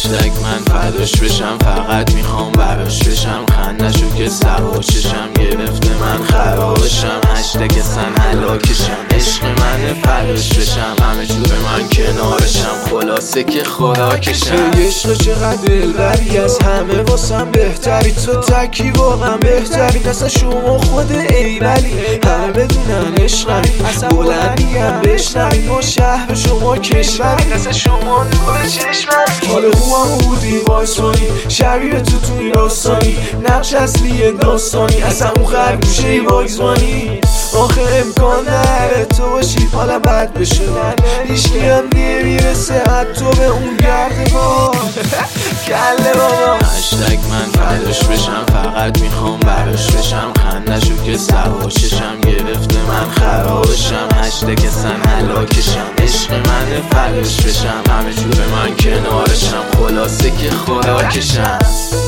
هشتگ من فداش بشم، فقط میخوام براش بشم، خندشو که سواششم گرفته من خرابشم، هشتگ سن هلاکشم، عشق من فداش بشم، همه جور من کنارشم، خلاصه که خوراکشم. عشق چقدر دلبری، از همه واسم بهتری، تو تکی واقعا بهتری، اصلا شما خود ایولی، همه بدونن عشقمی، اصلا بلندیم بشنوی، ما شهر شما کشوری، اصلا شما نور چشممی، حال خوام بودی وایسانی، شبیه تو این داستانی، نقش اصلی داستانی، اصلا اون خرگوشه واگزمانی، آخه امکان نره تو باشی حالا بد بشه، هیچکی هم نمیرسه حتی به اون گردبان کله بابا. هشتگ من فداش بشم، فقط میخوام براش بشم، خندشو که سواششم گرفته من خرابشم، هشتگ سن هلاکشم، عشق من فداش بشم، همه جور من کنارشم، خلاصه که خوراکشم.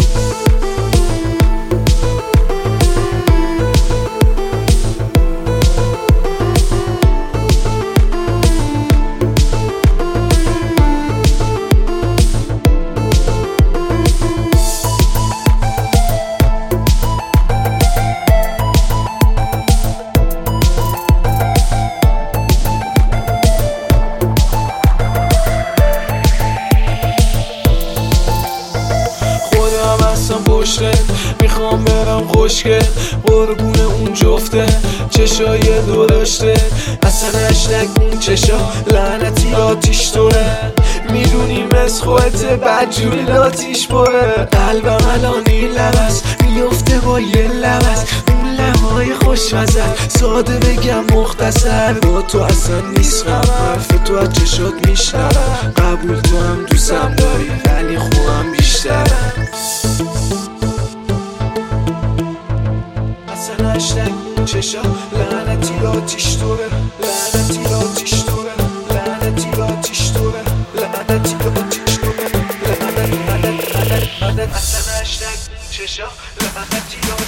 میخوام برم خوشگل قربون اون جفته چشای درشته، اصلا هشتگ اون چشا لعنتی آتیش توره، میدونی مثل خودت بدجوری لاتیش بره، قلبم الان این لبست میفته با یه لبست، اون لبهای خوشمزه ساده بگم مختصر، با تو اصلا نیست غم، حرف تو از چشات میشنوم، قبول تو هم دوستم داری ولی خوبم بیشتره، اصلا هشتگ اون چشا لعنتی آتیش توره، لعنتی آتیش توره، لعنتی آتیش توره، لعنتی آتیش توره، اصلا هشتگ اون چشا لعنتی